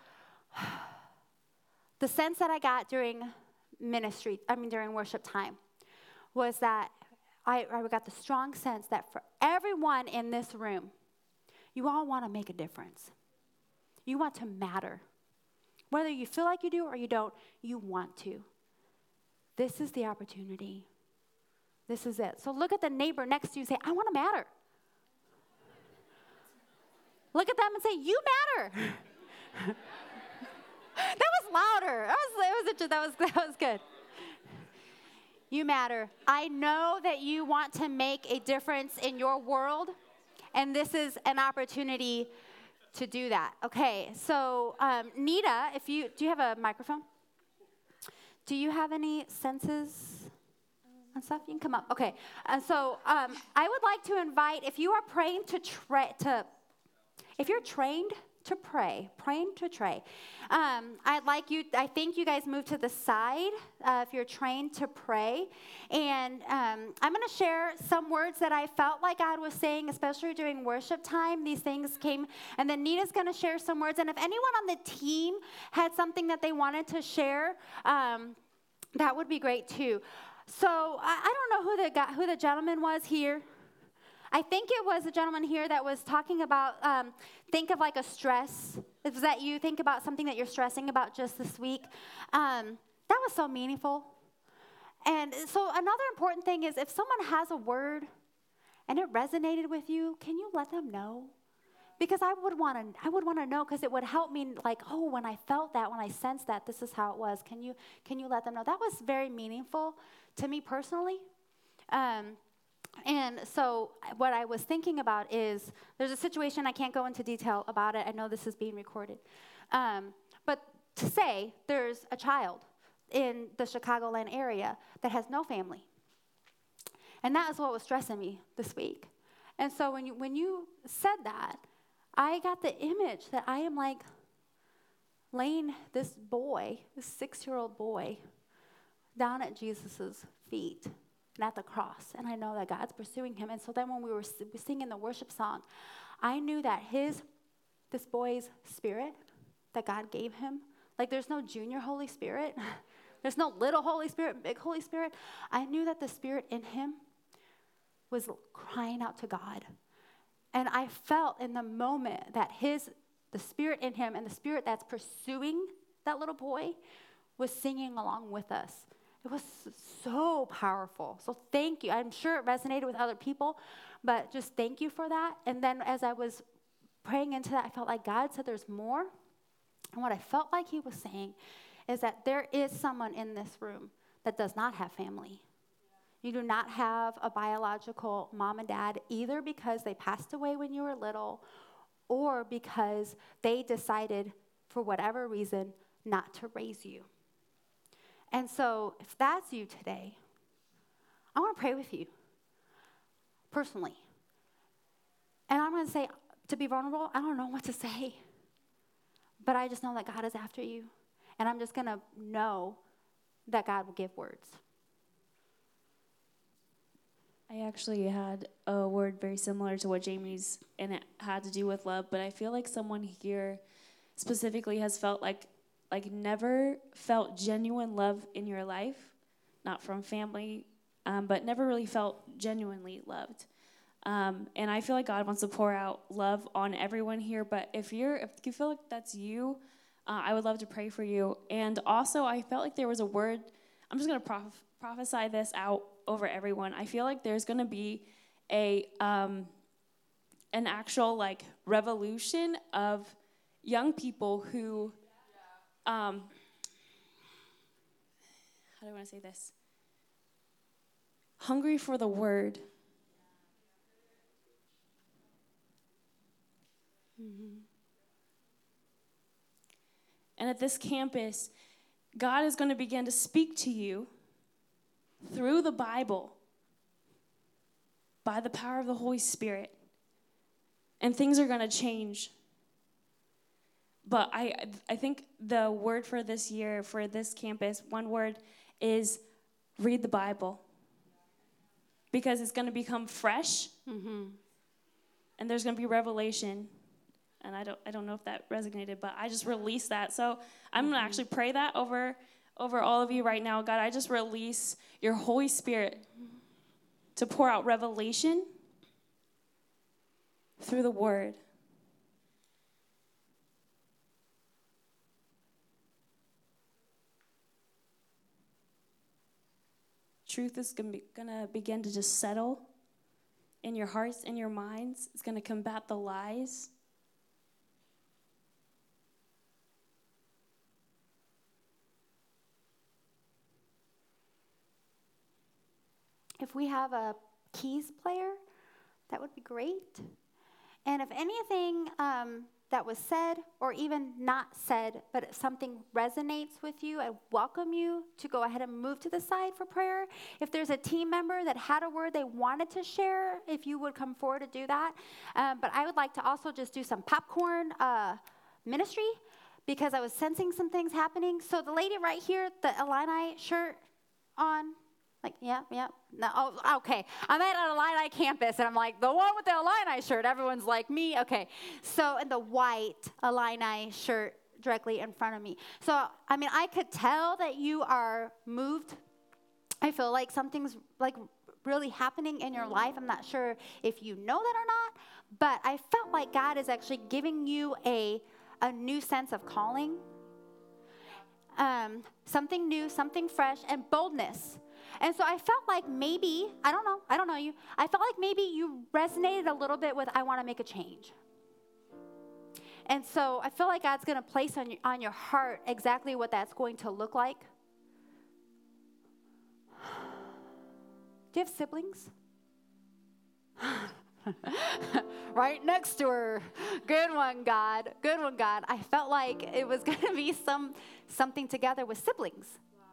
the sense that I got during ministry, I mean during worship time, was that I, I got the strong sense that for everyone in this room, you all want to make a difference. You want to matter. Whether you feel like you do or you don't, you want to. This is the opportunity. This is it. So look at the neighbor next to you and say, I want to matter. Look at them and say, you matter. That was louder. That was, that was, that was, that was good. You matter. I know that you want to make a difference in your world, and this is an opportunity to do that. Okay, so um, Nita, if you, do you have a microphone? Do you have any senses and stuff? You can come up. Okay, and so um, I would like to invite, if you are praying to, tra- to if you're trained to pray, praying to pray, um, I'd like you, I think you guys move to the side uh, if you're trained to pray. And um, I'm going to share some words that I felt like God was saying, especially during worship time. These things came, and then Nita's going to share some words. And if anyone on the team had something that they wanted to share, um, that would be great too. So I, I don't know who the guy, who the gentleman was here. I think it was a gentleman here that was talking about, um, think of like a stress. Is that you think about something that you're stressing about just this week? Um, that was so meaningful. And so another important thing is if someone has a word and it resonated with you, can you let them know? Because I would want to, I would want to know because it would help me like, oh, when I felt that, when I sensed that, this is how it was. Can you, can you let them know? That was very meaningful to me personally. Um, And so what I was thinking about is there's a situation, I can't go into detail about it. I know this is being recorded. Um, but to say there's a child in the Chicagoland area that has no family. And that is what was stressing me this week. And so when you, when you said that, I got the image that I am like laying this boy, this six-year-old boy, down at Jesus' feet. And at the cross, and I know that God's pursuing him. And so then when we were singing the worship song, I knew that his, this boy's spirit that God gave him, like there's no junior Holy Spirit, there's no little Holy Spirit, big Holy Spirit. I knew that the spirit in him was crying out to God. And I felt in the moment that his, the spirit in him and the spirit that's pursuing that little boy was singing along with us. It was so powerful. So thank you. I'm sure it resonated with other people, but just thank you for that. And then as I was praying into that, I felt like God said there's more. And what I felt like he was saying is that there is someone in this room that does not have family. You do not have a biological mom and dad, either because they passed away when you were little or because they decided, for whatever reason, not to raise you. And so if that's you today, I want to pray with you personally. And I'm going to say, to be vulnerable, I don't know what to say. But I just know that God is after you. And I'm just going to know that God will give words. I actually had a word very similar to what Jamie's, and it had to do with love. But I feel like someone here specifically has felt like like never felt genuine love in your life, not from family, um, but never really felt genuinely loved. Um, and I feel like God wants to pour out love on everyone here. But if you're, if you feel like that's you, uh, I would love to pray for you. And also, I felt like there was a word. I'm just gonna prof- prophesy this out over everyone. I feel like there's gonna be a um, an actual like revolution of young people who. Um, how do I want to say this? Hungry for the word. Mm-hmm. And at this campus, God is going to begin to speak to you through the Bible by the power of the Holy Spirit. And things are going to change. But I I think the word for this year, for this campus, one word is read the Bible. Because it's going to become fresh, mm-hmm. and there's going to be revelation. And I don't I don't know if that resonated, but I just released that. So I'm mm-hmm. going to actually pray that over, over all of you right now. God, I just release your Holy Spirit to pour out revelation through the word. Truth is going to begin to just settle in your hearts and your minds. It's going to combat the lies. If we have a keys player, that would be great. And if anything um, that was said or even not said, but if something resonates with you, I welcome you to go ahead and move to the side for prayer. If there's a team member that had a word they wanted to share, if you would come forward to do that. Um, but I would like to also just do some popcorn uh, ministry because I was sensing some things happening. So the lady right here, the Illini shirt on, like, yeah, yeah. No, oh, okay. I'm at an Illini campus, and I'm like, the one with the Illini shirt. Everyone's like me. Okay. So, in the white Illini shirt directly in front of me. So, I mean, I could tell that you are moved. I feel like something's, like, really happening in your life. I'm not sure if you know that or not, but I felt like God is actually giving you a, a new sense of calling. Um, something new, something fresh, and boldness. And so I felt like maybe, I don't know, I don't know you, I felt like maybe you resonated a little bit with, I want to make a change. And so I feel like God's going to place on, your, on your heart exactly what that's going to look like. Do you have siblings? Right next to her. Good one, God. Good one, God. I felt like it was going to be some something together with siblings.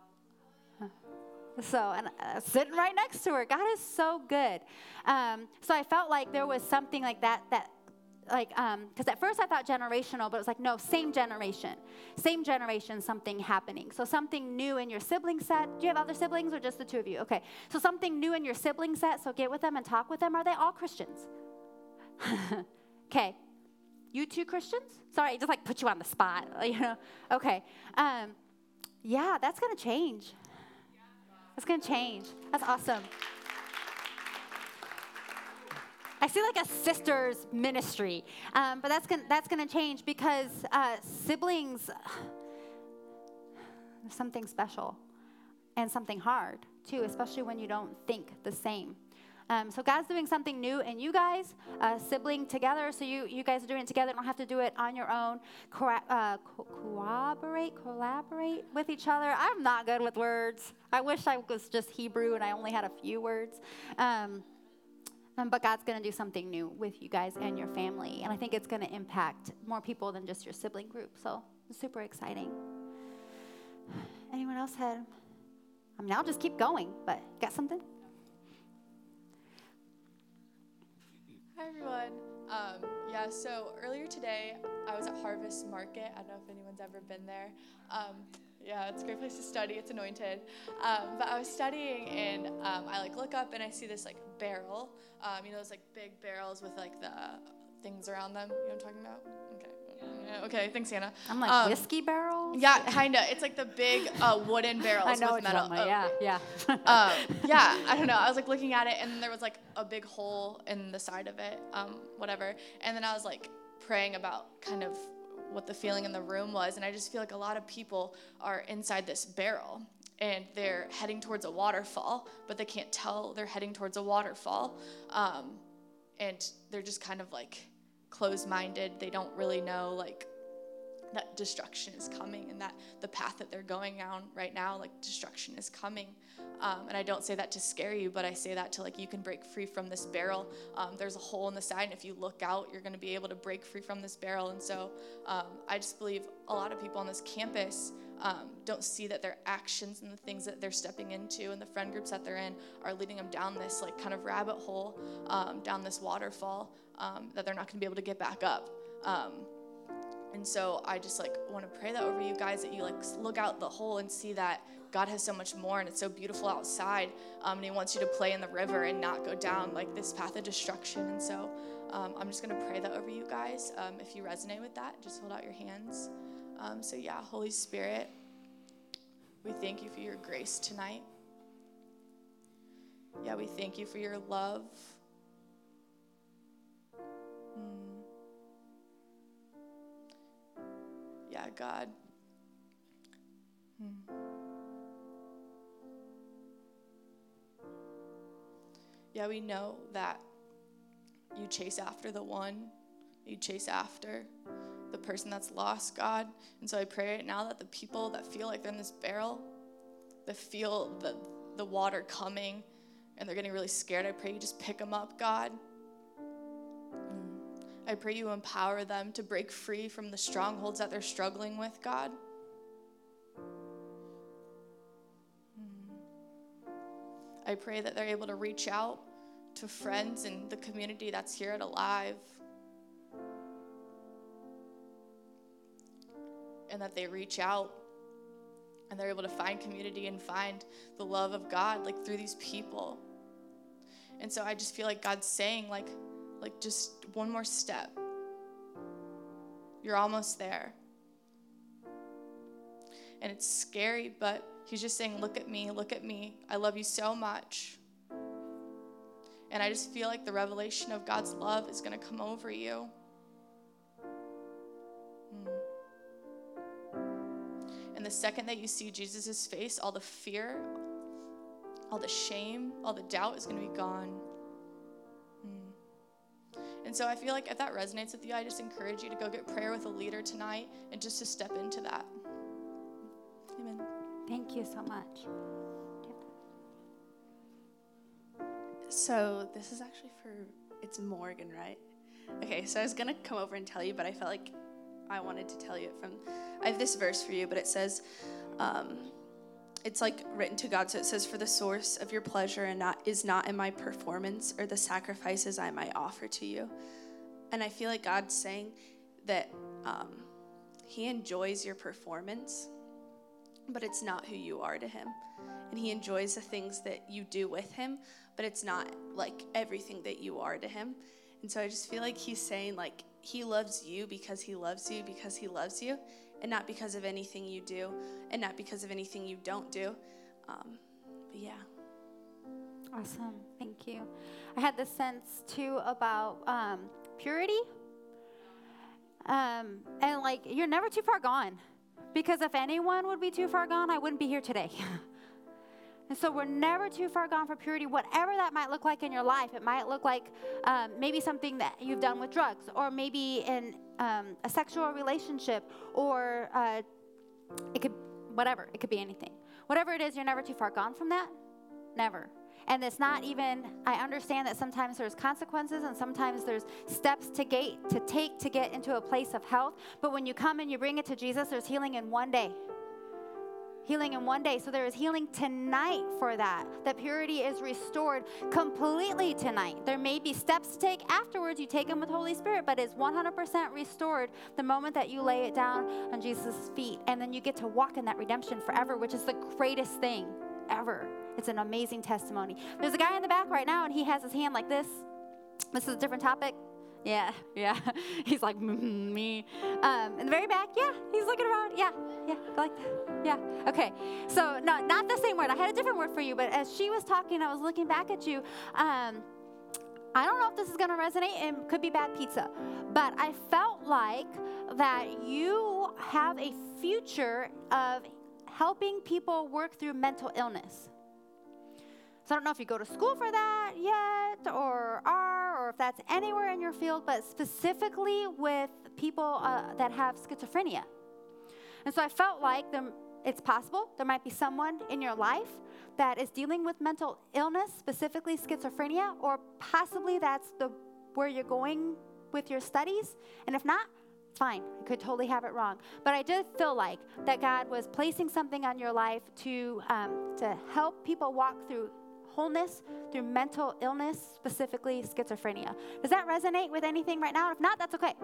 So, and uh, sitting right next to her. God is so good. Um, so I felt like there was something like that, that like, um, because at first I thought generational, but it was like, no, same generation. Same generation, something happening. So something new in your sibling set. Do you have other siblings or just the two of you? Okay. So something new in your sibling set. So get with them and talk with them. Are they all Christians? Okay. You two Christians? Sorry, just like put you on the spot, you know? Okay. Um, yeah, that's going to change. That's going to change. That's awesome. I see like a sister's ministry, um, but that's going that's going to change because uh, siblings, there's something special and something hard too, especially when you don't think the same. Um, so God's doing something new in you guys, uh, sibling together. So you, you guys are doing it together. You don't have to do it on your own. Co- uh, co- cooperate, collaborate with each other. I'm not good with words. I wish I was just Hebrew and I only had a few words. Um, um, but God's going to do something new with you guys and your family. And I think it's going to impact more people than just your sibling group. So it's super exciting. Anyone else had? I mean, I'll just keep going, but got something? Hi, everyone. Um, yeah, so earlier today, I was at Harvest Market. I don't know if anyone's ever been there. Um, yeah, it's a great place to study. It's anointed. Um, but I was studying, and um, I, like, look up, and I see this, like, barrel. Um, you know, those, like, big barrels with, like, the things around them. You know what I'm talking about? Okay. Yeah, okay, thanks, Hannah. I'm like, um, whiskey barrels? Yeah, kind of. It's like the big uh, wooden barrels I know with metal. Like, oh. Yeah, yeah. um, yeah, I don't know. I was like looking at it, and there was like a big hole in the side of it, um, whatever. And then I was like praying about kind of what the feeling in the room was, and I just feel like a lot of people are inside this barrel, and they're heading towards a waterfall, but they can't tell they're heading towards a waterfall, um, and they're just kind of like closed-minded. They don't really know like that destruction is coming, and that the path that they're going down right now, like destruction is coming. Um, and I don't say that to scare you, but I say that to like you can break free from this barrel. Um, there's a hole in the side, and if you look out, you're going to be able to break free from this barrel. And so um, I just believe a lot of people on this campus um, don't see that their actions and the things that they're stepping into and the friend groups that they're in are leading them down this like kind of rabbit hole, um, down this waterfall um, that they're not going to be able to get back up. Um, And so I just like want to pray that over you guys, that you like look out the hole and see that God has so much more, and it's so beautiful outside. Um, and he wants you to play in the river and not go down like this path of destruction. And so um, I'm just going to pray that over you guys. Um, if you resonate with that, just hold out your hands. Um, so yeah, Holy Spirit, we thank you for your grace tonight. Yeah, we thank you for your love. Mm. Yeah, God. Mm. Yeah, we know that you chase after the one, you chase after the person that's lost, God. And so I pray right now that the people that feel like they're in this barrel, that feel the, the water coming and they're getting really scared, I pray you just pick them up, God. Mm. I pray you empower them to break free from the strongholds that they're struggling with, God. Mm. I pray that they're able to reach out to friends in the community that's here at Alive, and that they reach out and they're able to find community and find the love of God, like through these people. And so I just feel like God's saying, like, like just one more step. You're almost there. And it's scary, but he's just saying, look at me, look at me. I love you so much. And I just feel like the revelation of God's love is going to come over you. Mm. And the second that you see Jesus' face, all the fear, all the shame, all the doubt is going to be gone. Mm. And so I feel like if that resonates with you, I just encourage you to go get prayer with a leader tonight and just to step into that. Amen. Thank you so much. So this is actually for, it's Morgan, right? Okay, so I was going to come over and tell you, but I felt like I wanted to tell you it from, I have this verse for you, but it says, um, it's like written to God. So it says, for the source of your pleasure and not is not in my performance or the sacrifices I might offer to you. And I feel like God's saying that um, he enjoys your performance, but it's not who you are to him. And he enjoys the things that you do with him, but it's not like everything that you are to him. And so I just feel like he's saying, like, he loves you because he loves you because he loves you, and not because of anything you do, and not because of anything you don't do. Um, but yeah. Awesome. Thank you. I had this sense, too, about um, purity. Um, and, like, you're never too far gone. Because if anyone would be too far gone, I wouldn't be here today. And so we're never too far gone for purity, whatever that might look like in your life. It might look like um, maybe something that you've done with drugs, or maybe in um, a sexual relationship, or uh, it could, whatever, it could be anything. Whatever it is, you're never too far gone from that. Never. And it's not even, I understand that sometimes there's consequences and sometimes there's steps to gate, to take to get into a place of health. But when you come and you bring it to Jesus, there's healing in one day. Healing in one day. So there is healing tonight for that. That purity is restored completely tonight. There may be steps to take afterwards. You take them with Holy Spirit, but it's one hundred percent restored the moment that you lay it down on Jesus' feet. And then you get to walk in that redemption forever, which is the greatest thing ever. It's an amazing testimony. There's a guy in the back right now, and he has his hand like this. This is a different topic. Yeah, yeah. He's like, mm, me. Um, in the very back, yeah, he's looking around. Yeah, yeah, go like that. Yeah, okay. So, no, not the same word. I had a different word for you, but as she was talking, I was looking back at you. Um, I don't know if this is going to resonate, and could be bad pizza, but I felt like that you have a future of helping people work through mental illness. So I don't know if you go to school for that yet, or are, or if that's anywhere in your field, but specifically with people uh, that have schizophrenia. And so I felt like there, it's possible there might be someone in your life that is dealing with mental illness, specifically schizophrenia, or possibly that's the where you're going with your studies. And if not, fine, I could totally have it wrong. But I did feel like that God was placing something on your life to um, to help people walk through wholeness, through mental illness, specifically schizophrenia. Does that resonate with anything right now? If not, that's okay.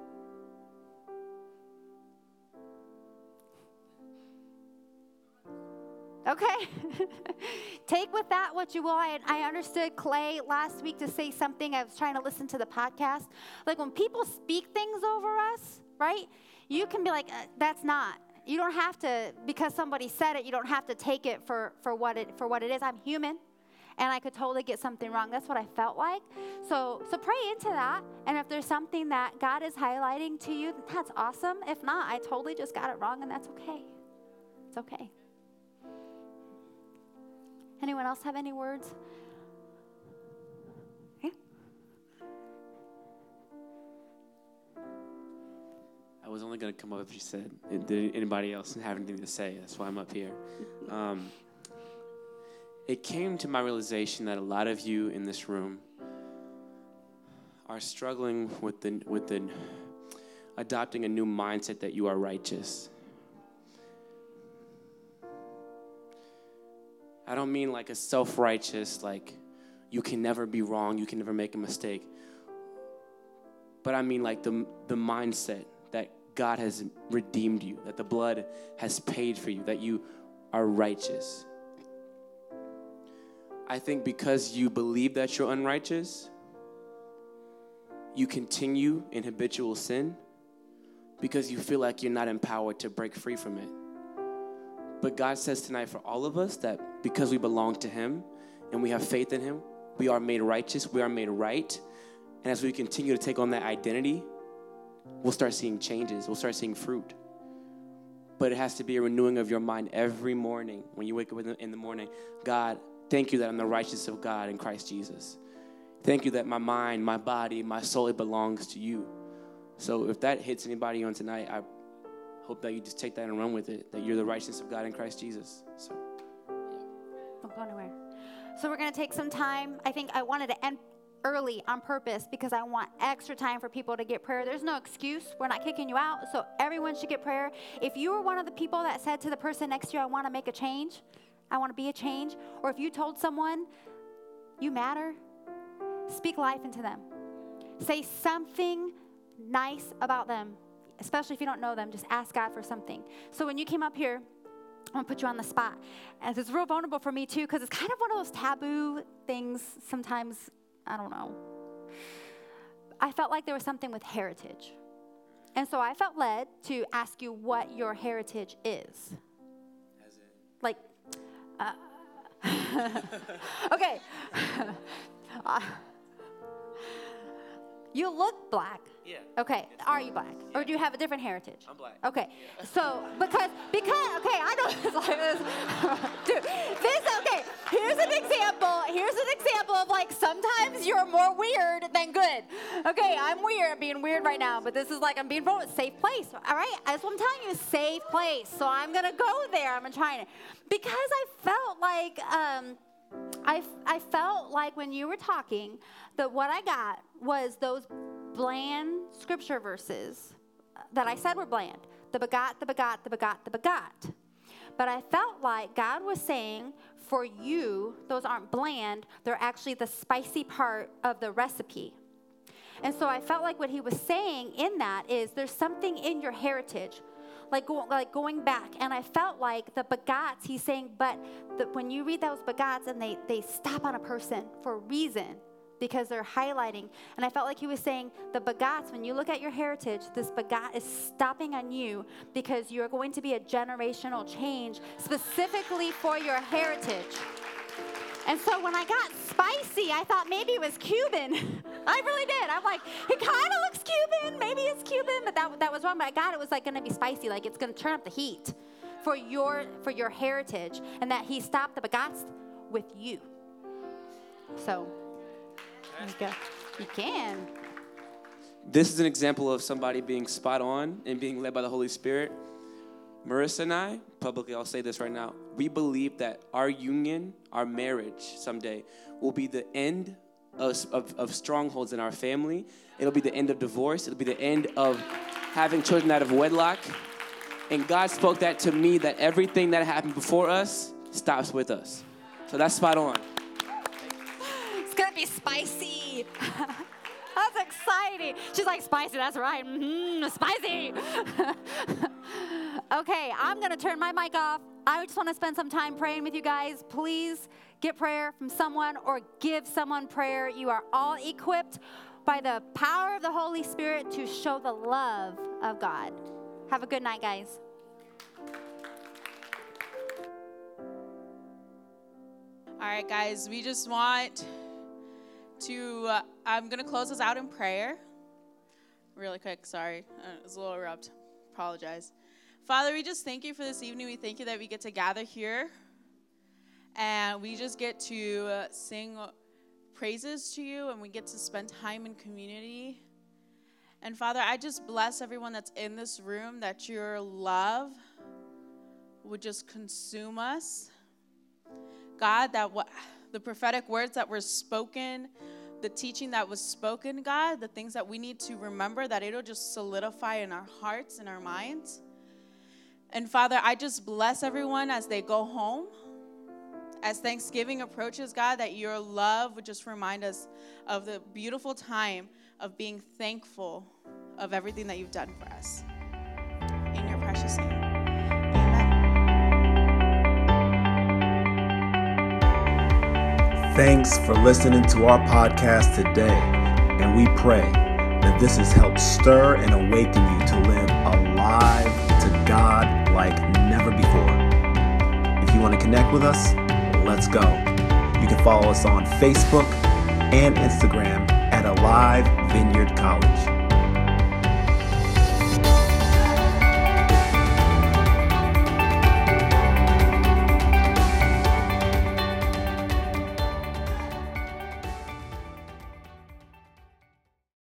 Okay. Take with that what you will. I, I understood Clay last week to say something. I was trying to listen to the podcast. Like when people speak things over us, right? You can be like, uh, that's not. You don't have to, because somebody said it, you don't have to take it for, for what it for what it is. I'm human. and I could totally get something wrong. That's what I felt like. So, so pray into that. And if there's something that God is highlighting to you, that's awesome. If not, I totally just got it wrong, and that's okay. It's okay. Anyone else have any words? Okay. I was only going to come up if you said, did anybody else have anything to say? That's why I'm up here. Um, it came to my realization that a lot of you in this room are struggling with the with the adopting a new mindset that you are righteous. I don't mean like a self-righteous, like you can never be wrong, you can never make a mistake. But I mean like the the mindset that God has redeemed you, that the blood has paid for you, that you are righteous. I think because you believe that you're unrighteous, you continue in habitual sin because you feel like you're not empowered to break free from it. But God says tonight for all of us that because we belong to him and we have faith in him, we are made righteous, we are made right. And as we continue to take on that identity, we'll start seeing changes, we'll start seeing fruit. But it has to be a renewing of your mind every morning. When you wake up in the morning, God, thank you that I'm the righteousness of God in Christ Jesus. Thank you that my mind, my body, my soul, it belongs to you. So if that hits anybody on tonight, I hope that you just take that and run with it, that you're the righteousness of God in Christ Jesus. So, yeah. Don't go anywhere. So we're going to take some time. I think I wanted to end early on purpose because I want extra time for people to get prayer. There's no excuse. We're not kicking you out, so everyone should get prayer. If you were one of the people that said to the person next to you, I want to make a change, I want to be a change, or if you told someone you matter, speak life into them. Say something nice about them. Especially if you don't know them, just ask God for something. So when you came up here, I'm going to put you on the spot. And it's real vulnerable for me, too, because it's kind of one of those taboo things sometimes, I don't know. I felt like there was something with heritage. And so I felt led to ask you what your heritage is. As in? Like, uh, okay. uh, you look black. Yeah. Okay. Are you black? Or do you have a different heritage? I'm black. Okay. Yeah. So, because, because, okay, I know it's like this. Dude, this, okay, here's an example. Here's an example of like sometimes you're more weird than good. Okay, I'm weird. I'm being weird right now, but this is like I'm being vulnerable. Safe place. All right? That's what I'm telling you, safe place. So I'm going to go there. I'm going to try it. Because I felt like, um, I, I felt like when you were talking that what I got was those bland scripture verses that I said were bland. The begot, the begot, the begot, the begot. But I felt like God was saying for you, those aren't bland. They're actually the spicy part of the recipe. And so I felt like what he was saying in that is there's something in your heritage. Like, go, like going back, and I felt like the begots, he's saying, but the, when you read those begots and they, they stop on a person for a reason because they're highlighting, and I felt like he was saying the begots, when you look at your heritage, this begot is stopping on you because you're going to be a generational change specifically for your heritage. And so when I got spicy, I thought maybe it was Cuban. I really did. I'm like, it kind of looks Cuban. Maybe it's Cuban, but that that was wrong. But I got it was like going to be spicy. Like it's going to turn up the heat for your for your heritage, and that he stopped the begots with you. So there you go. You can. This is an example of somebody being spot on and being led by the Holy Spirit. Marissa and I, publicly I'll say this right now, we believe that our union, our marriage someday will be the end of, of, of strongholds in our family. It'll be the end of divorce. It'll be the end of having children out of wedlock. And God spoke that to me, that everything that happened before us stops with us. So that's spot on. It's going to be spicy. That's exciting. She's like, spicy, that's right. Mm-hmm, spicy. Okay, I'm going to turn my mic off. I just want to spend some time praying with you guys. Please get prayer from someone or give someone prayer. You are all equipped by the power of the Holy Spirit to show the love of God. Have a good night, guys. All right, guys, we just want to, uh, I'm going to close us out in prayer. Really quick, sorry. Uh, it was a little abrupt. Apologize. Father, we just thank you for this evening. We thank you that we get to gather here. And we just get to uh, sing praises to you. And we get to spend time in community. And Father, I just bless everyone that's in this room, that your love would just consume us. God, that what the prophetic words that were spoken, the teaching that was spoken, God, the things that we need to remember, that it'll just solidify in our hearts and our minds. And Father, I just bless everyone as they go home. As Thanksgiving approaches, God, that your love would just remind us of the beautiful time of being thankful of everything that you've done for us. In your precious name. Thanks for listening to our podcast today, and we pray that this has helped stir and awaken you to live alive to God like never before. If you want to connect with us, let's go. You can follow us on Facebook and Instagram at Alive Vineyard College.